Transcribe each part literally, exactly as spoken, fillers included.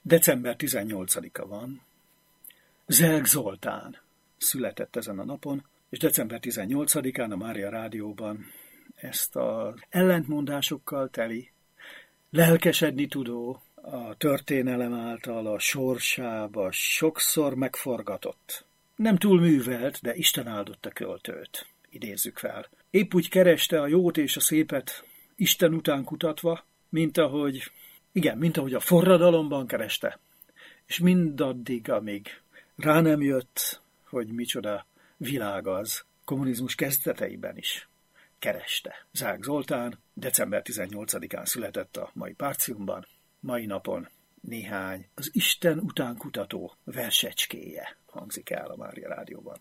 december tizennyolcadika van. Zelk Zoltán született ezen a napon, és december tizennyolcadikán a Mária Rádióban ezt az ellentmondásokkal teli, lelkesedni tudó, a történelem által a sorsába sokszor megforgatott, nem túl művelt, de Isten áldotta költőt idézzük fel. Épp úgy kereste a jót és a szépet Isten után kutatva, mint ahogy, igen, mint ahogy a forradalomban kereste, és mindaddig, amíg rá nem jött, hogy micsoda világ az, kommunizmus kezdeteiben is kereste. Zelk Zoltán december tizennyolcadikán született a mai Párciumban, mai napon néhány az Isten után kutató versecskéje hangzik el a Mária Rádióban.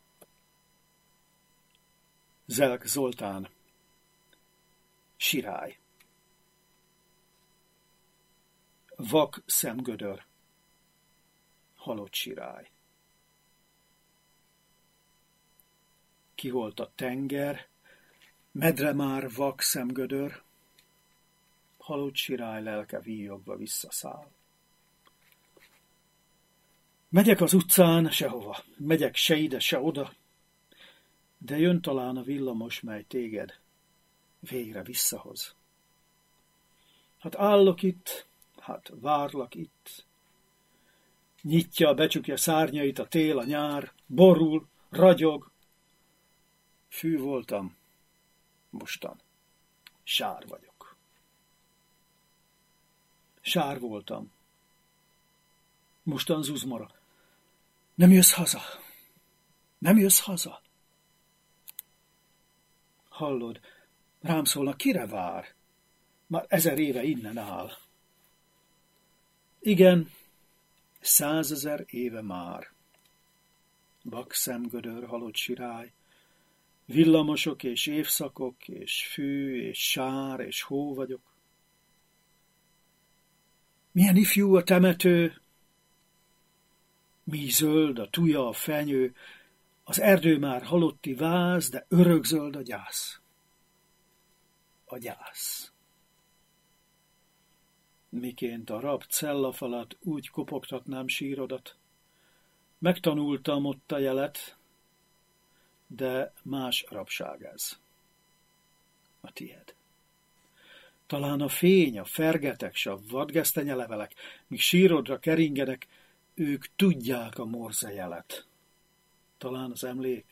Zelk Zoltán, sirály. Vak szemgödör, halott sirály. Kiholt a tenger, medre már vak szemgödör, halott sirály lelke víjogva visszaszáll. Megyek az utcán sehova, megyek se ide, se oda, de jön talán a villamos, mely téged végre visszahoz. Hát állok itt, hát várlak itt, nyitja, becsukja szárnyait a tél, a nyár, borul, ragyog. Fű voltam, mostan sár vagyok. Sár voltam, mostan zuzmora. Nem jössz haza, nem jössz haza. Hallod, rám szólnak, kire vár? Már ezer éve innen áll. Igen, százezer éve már. Vak szemgödör, halott sirály, villamosok és évszakok, és fű, és sár, és hó vagyok. Milyen ifjú a temető, mi zöld a tuja, a fenyő, az erdő már halotti váz, de örökzöld a gyász. A gyász. Miként a rab cellafalat úgy kopogtatnám sírodat. Megtanultam ott a jelet, de más rabság ez. A tied. Talán a fény, a fergetek, s a vadgesztenyelevelek, míg sírodra keringenek, ők tudják a morze jelet. Talán az emlék.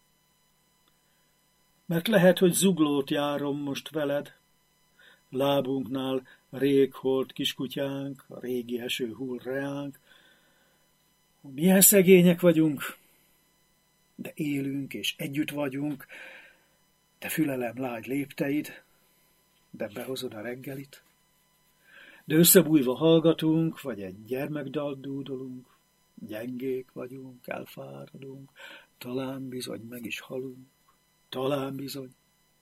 Mert lehet, hogy zuglót járom most veled, lábunknál rég holt kiskutyánk, a régi eső hull reánk. Milyen szegények vagyunk, de élünk és együtt vagyunk, de fülelem lágy lépteid, de behozod a reggelit. De összebújva hallgatunk, vagy egy gyermekdalt dúdolunk, gyengék vagyunk, elfáradunk, talán bizony meg is halunk, talán bizony.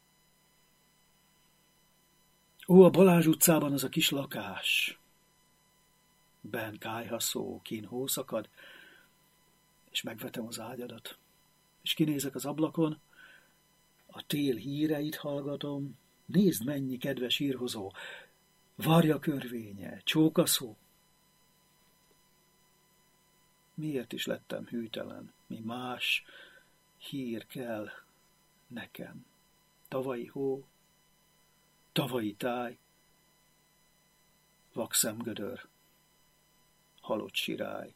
Ó, a Balázs utcában az a kis lakás, benn kályhaszó, kín hószakad, és megvetem az ágyadat, és kinézek az ablakon, a tél híreit hallgatom, nézd mennyi kedves hírhozó, varja körvénye, csókaszó. Miért is lettem hűtelen, mi más hír kell nekem? Tavalyi hó, tavalyi táj, vak szemgödör, halott sirály.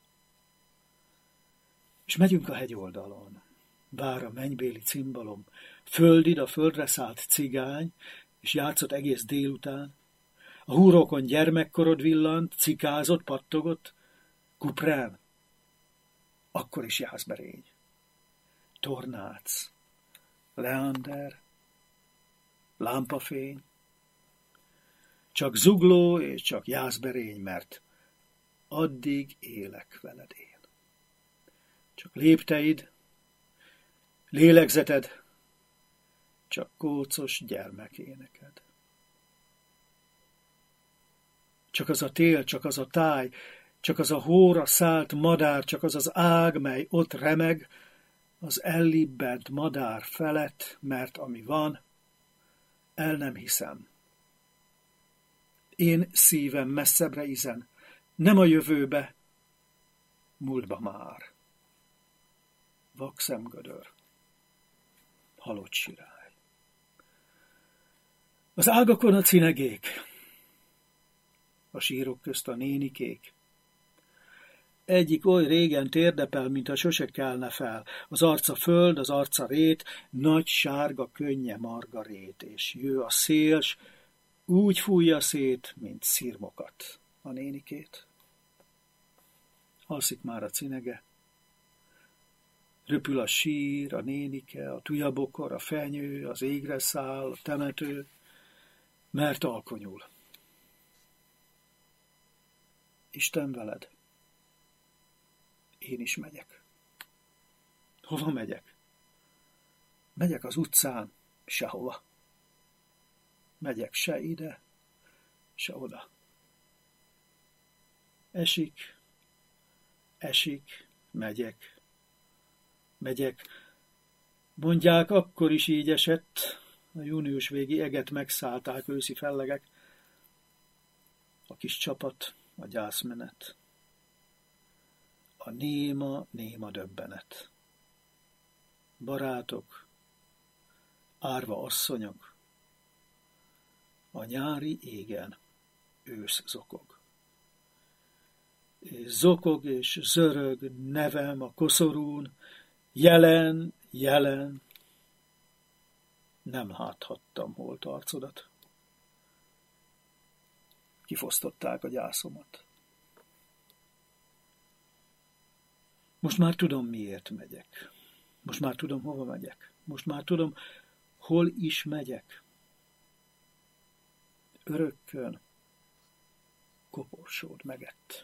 És megyünk a hegyoldalon, vár a mennybéli cimbalom, földid a földre szállt cigány, és játszott egész délután, a húrókon gyermekkorod villant, cikázott, pattogott, kuprán, akkor is jászberény, tornác, leander, lámpafény, csak zugló és csak jászberény, mert addig élek veled én. Csak lépteid, lélegzeted, csak kócos gyermekéneked. Csak az a tél, csak az a táj, csak az a hóra szállt madár, csak az az ág, mely ott remeg, az ellibbent madár felett, mert ami van, el nem hiszem. Én szívem messzebbre izen, Nem a jövőbe, múltba már. Vak szemgödör, halott sirály. Az ágakon a cinegék, a sírok közt a nénikék. Egyik oly régen térdepel, mintha sose kelne fel. Az arca föld, az arca rét, nagy sárga könnye margarét, és jő a szél, s úgy fújja szét, mint szirmokat a nénikét. Alszik már a cinege, röpül a sír, a nénike, a tujabokor, a fenyő, az égre száll, a temető, mert alkonyul. Isten veled, én is megyek. Hova megyek? Megyek az utcán, sehova. Megyek se ide, se oda. Esik, esik, megyek, megyek. Mondják, akkor is így esett, a június végi eget megszállták őszi fellegek. A kis csapat, a gyászmenet. A néma, néma döbbenet. Barátok, árva asszonyok, a nyári égen ősz zokog. És zokog és zörög nevem a koszorún, jelen, jelen. Nem láthattam holt arcodat. Kifosztották a gyászomat. Most már tudom, miért megyek. Most már tudom, hova megyek. Most már tudom, hol is megyek. Örökkön koporsód megett.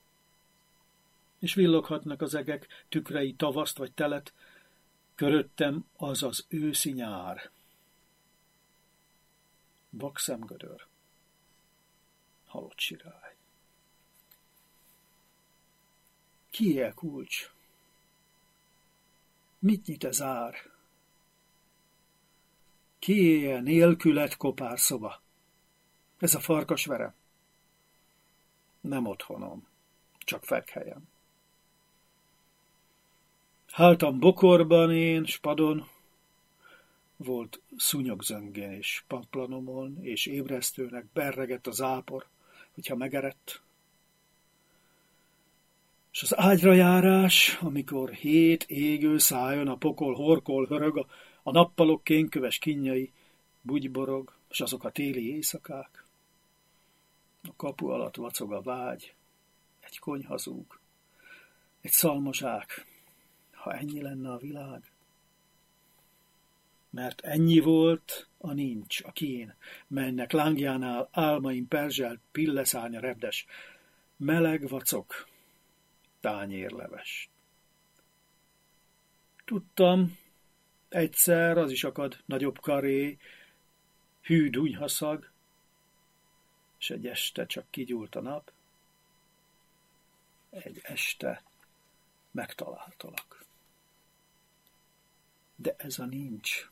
És villoghatnak az egek tükrei tavaszt vagy telet, köröttem az az őszi nyár. Vak szemgödör, halott sirály. Kié a kulcs? Mit nyit ez ár? Kié a nélkület kopár szoba? Ez a farkasverem? Nem otthonom, csak fekhelyem. Háltam bokorban én, spadon, volt szúnyogzöngén és pamplanomon, és ébresztőnek berregett az ápor, hogyha megerett. És az ágyra járás, amikor hét égő szájon a pokol horkol hörög, a, a nappalok kénköves kínjai bugyborog, és azok a téli éjszakák. A kapu alatt vacog a vágy, egy konyhazúg, egy szalmazsák, ha ennyi lenne a világ. Mert ennyi volt a nincs, a kín, melynek lángjánál álmaim perzselt pilleszárnya repdes, meleg vacok, tányérleves. Tudtam, egyszer az is akad nagyobb karé, hű dunyhaszag, s egy este csak kigyúlt a nap, egy este megtaláltalak. De ez a nincs,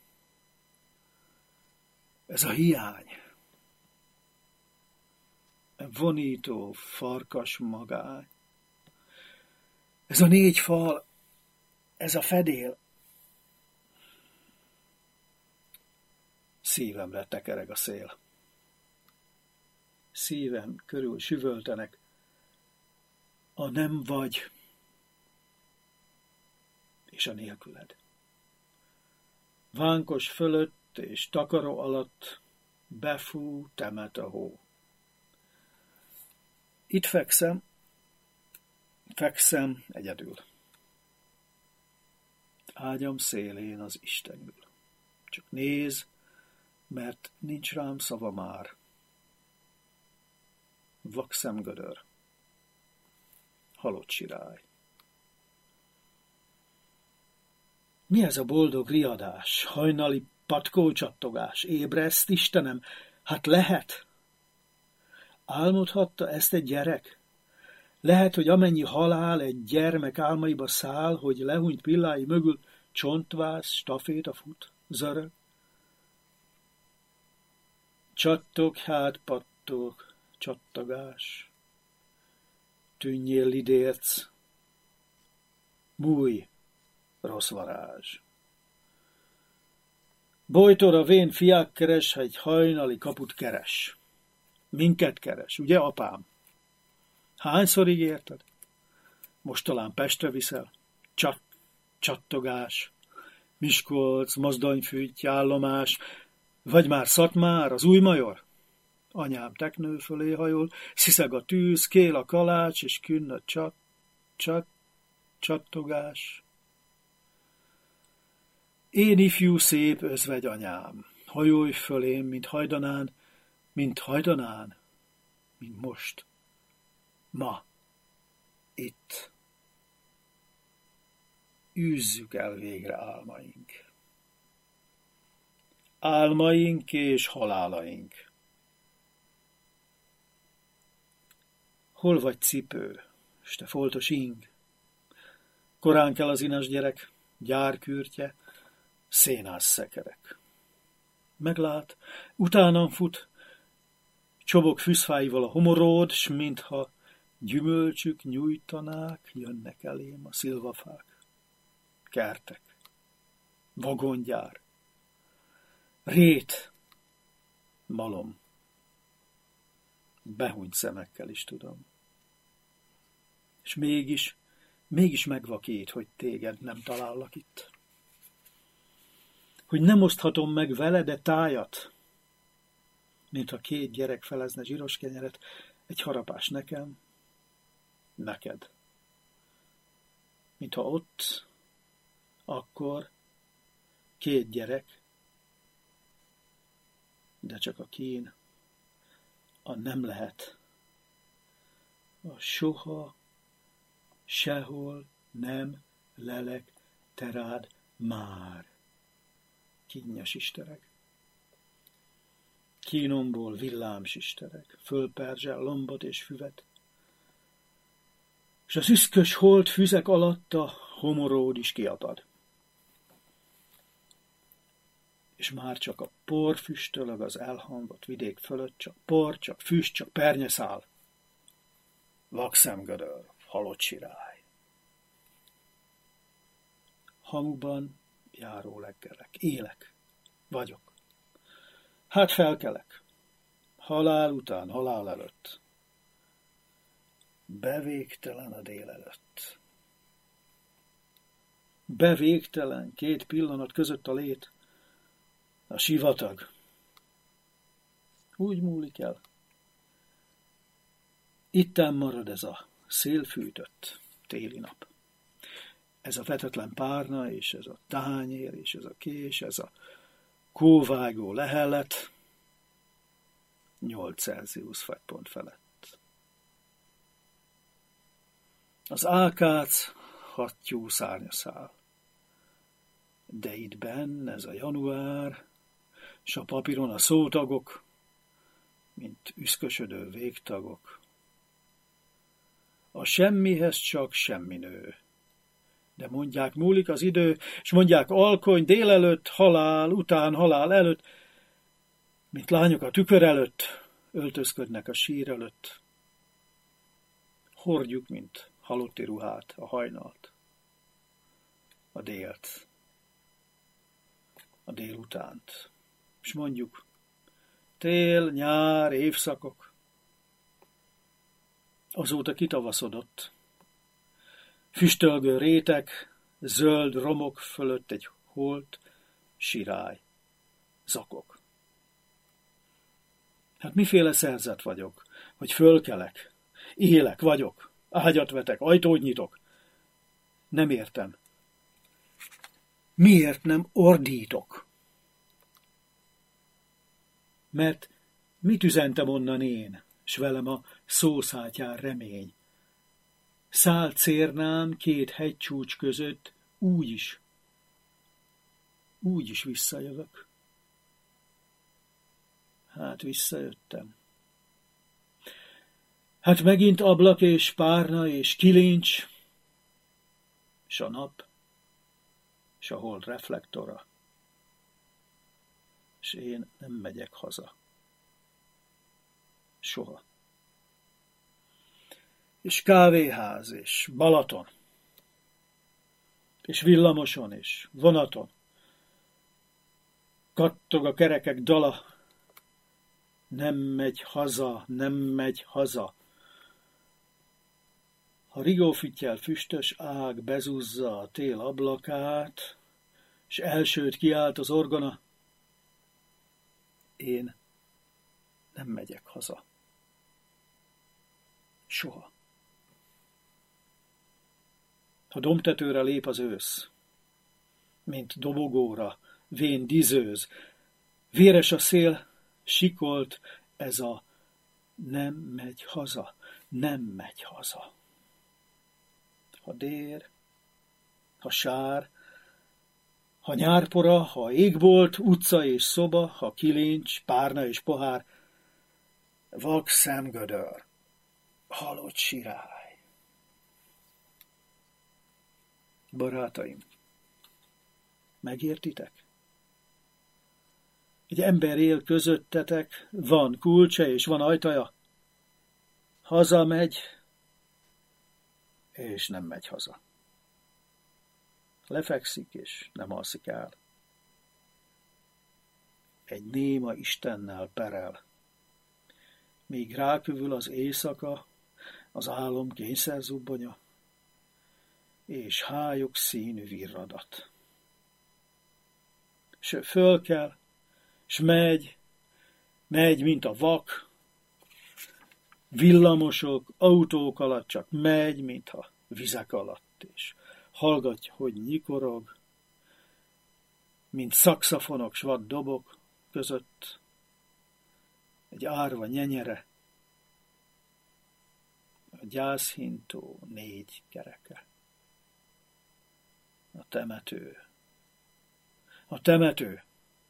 ez a hiány, vonító farkas magány, ez a négy fal, ez a fedél, szívemre tekereg a szél. Szívem körül süvöltenek a nem vagy és a nélküled. Vánkos fölött és takaró alatt befú, temet a hó. Itt fekszem, fekszem egyedül. Ágyam szélén az Isten ül. Csak néz, mert nincs rám szava már. Vak szemgödör, halott sirály. Mi ez a boldog riadás, hajnali patkócsattogás? Ébreszt, Istenem, hát lehet? Álmodhatta ezt egy gyerek? Lehet, hogy amennyi halál egy gyermek álmaiba száll, hogy lehúnyt pillái mögül csontváz, staféta fut, zörög. Csattog, hát pattog, csattogás. tűnjél lidérc, bújj, rossz varázs. Bojtor a vén fiák keres, egy hajnali kaput keres. Minket keres, ugye, apám? Hányszor ígérted? Most talán Pestre viszel? Csat, csattogás, Miskolc, Mozdonyfügy, állomás, vagy már Szatmár, az új major? Anyám teknő fölé hajol, sziszeg a tűz, kél a kalács, és künn a csat, csat, csattogás. Én ifjú szép özvegy anyám, hajolj fölém, mint hajdanán, mint hajdanán, mint most, ma, itt. Űzzük el végre álmaink. Álmaink és halálaink. Hol vagy cipő, s te foltos ing? Korán kell az inas gyerek, gyárkürtje, szénás szekerek. Meglát, utánam fut, csobog fűzfáival a homoród, s mintha gyümölcsük nyújtanák, jönnek elém a szilvafák. Kertek, vagongyár, rét, malom, behunyt szemekkel is tudom. És mégis, mégis megvakít, hogy téged nem talállak itt. Hogy nem oszthatom meg veled e tájat, mintha két gyerek felezne zsíros kenyeret, egy harapás nekem, neked. Mintha ott, akkor két gyerek, de csak a kín, a nem lehet, a soha, sehol nem lelek terád már. Kínnyas istereg. Kínomból villáms istereg, fölperzsel lombot és füvet, s az üszkös holt füzek alatt a homoród is kiapad. És már csak a por füstölög az elhamvadt vidék fölött, csak por, csak füst, csak pernyeszál. Vakszemgödör, halott sirály. Hamuban járó leggelek, élek, vagyok. Hát felkelek, halál után, halál előtt. Bevégtelen a délelőtt. Bevégtelen két pillanat között a lét, a sivatag. Úgy múlik el. Itten marad ez a szélfűtött téli nap. Ez a vetetlen párna, és ez a tányér, és ez a kés, ez a kóvágó lehellet, nyolc Celsius fagypont felett. Az ákác hattyú szárnya száll. De itt benn ez a január, s a papíron a szótagok, mint üszkösödő végtagok. A semmihez csak semmi nő. De mondják, múlik az idő, s mondják, alkony délelőtt, halál, után halál előtt, mint lányok a tükör előtt, öltözködnek a sír előtt. Hordjuk, mint halotti ruhát, a hajnalt, a délt, a délutánt. És mondjuk, tél, nyár, évszakok. Azóta kitavaszodott. Füstölgő rétek, zöld romok fölött egy holt, sirály, zakok. Hát miféle szerzet vagyok, hogy fölkelek, élek vagyok, ágyat vetek, ajtót nyitok. Nem értem. Miért nem ordítok? Mert mit üzentem onnan én, s velem a szószátyár remény? Szállt cérnám két hegycsúcs között, úgy is, úgy is visszajövök. Hát visszajöttem. Hát megint ablak és párna és kilincs, s a nap, s a hold reflektora, s én nem megyek haza. Soha. és kávéház, és Balaton, és villamoson, és vonaton. Kattog a kerekek dala, nem megy haza, nem megy haza. Ha rigófittyel füstös ág bezúzza a tél ablakát, s elsőt kiált az orgona, én nem megyek haza. Soha. Ha dombtetőre lép az ősz, mint dobogóra, vén dizőz, véres a szél, sikolt ez a nem megy haza, nem megy haza. Ha dér, ha sár, ha nyárpora, ha égbolt, utca és szoba, ha kilincs, párna és pohár, vak szemgödör, halott sirály. Barátaim, megértitek? Egy ember él közöttetek, van kulcsa és van ajtaja, hazamegy, és nem megy haza. Lefekszik, és nem alszik el. Egy néma Istennel perel. Míg rákövül az éjszaka, az álom kényszerzubbonya, és hályog színű virradat. S föl kell, s megy, megy, mint a vak, villamosok, autók alatt csak megy, mintha vizek alatt, és hallgatja, hogy nyikorog, mint szaxafonok s vad dobok között, egy árva nyenyere, a gyászhintó négy kereke. A temető. A temető.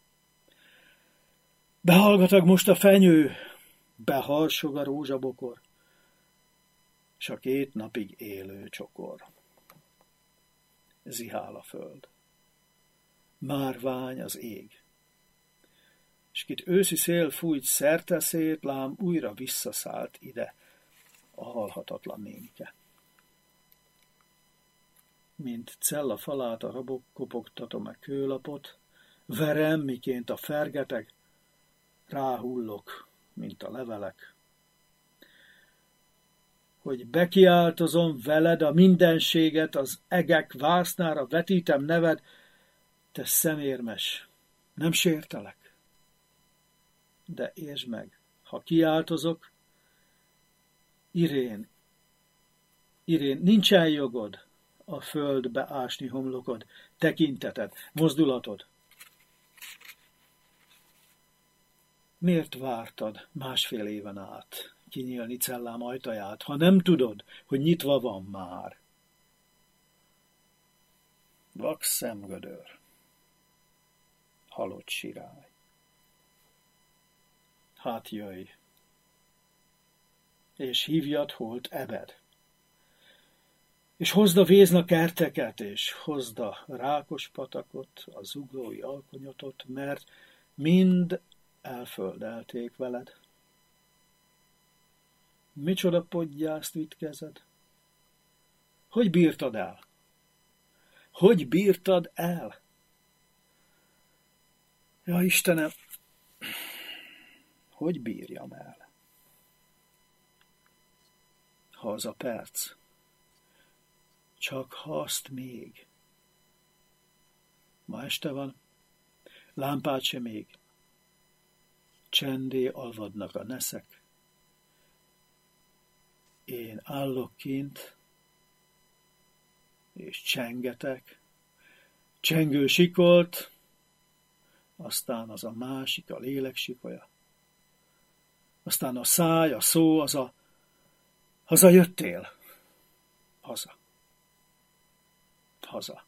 Behallgatag most a fenyő, beharsog a rózsabokor, s a két napig élő csokor. Zihál a föld. Márvány az ég. S kit őszi szél fújt szerteszét, lám újra visszaszállt ide a halhatatlan nénike. Mint cella falát a rabok, kopogtatom a kőlapot, verem, miként a fergeteg, ráhullok, mint a levelek. Hogy bekiáltozom veled a mindenséget, az egek vásznára vetítem neved, te szemérmes, nem sértelek. De értsd meg, ha kiáltozok, Irén, Irén, nincsen jogod a földbe ásni homlokod, tekinteted, mozdulatod. Miért vártad másfél éven át kinyílni cellám ajtaját, ha nem tudod, hogy nyitva van már? Vak szemgödör, halott sirály. Hát jöjj, és hívjad holt ebed, és hozd a vézna kerteket, és hozd a rákos patakot, a zuglói alkonyatot, mert mind elföldelték veled. Micsoda podgyászt vitt kezed? Hogy bírtad el? Hogy bírtad el? Ja, Istenem, hogy bírjam el? Ha az a perc, csak ha azt még. Ma este van, lámpát sem még. Csendé alvadnak a neszek. Én állok kint, és csengetek. Csengő sikolt, aztán az a másik, a lélek sikolya. Aztán a száj, a szó, az a haza jöttél. Haza. Haza.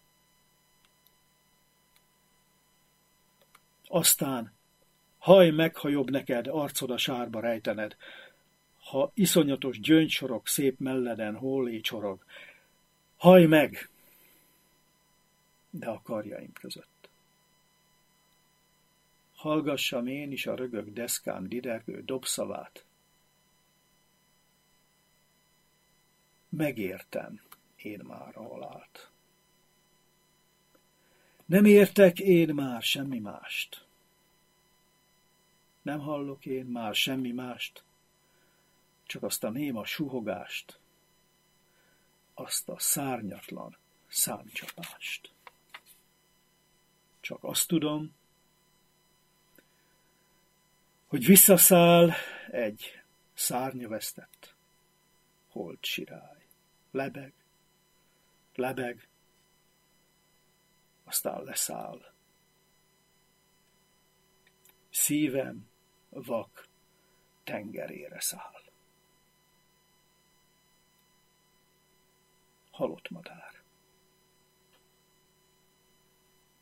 Aztán hajj meg, ha jobb neked, arcod a sárba rejtened, ha iszonyatos gyöngysorok szép melleden hollé csorog. Hajj meg, de a karjaim között. Hallgassam én is a rögök deszkán didergő dobszavát. megértem én már a halált. Nem értek én már semmi mást. Nem hallok én már semmi mást, csak azt a néma suhogást, azt a szárnyatlan számcsapást. Csak azt tudom, hogy visszaszáll egy szárnyavesztett holt sirály. Lebeg, lebeg, aztán leszáll. Szívem vak tengerére száll. Halott madár.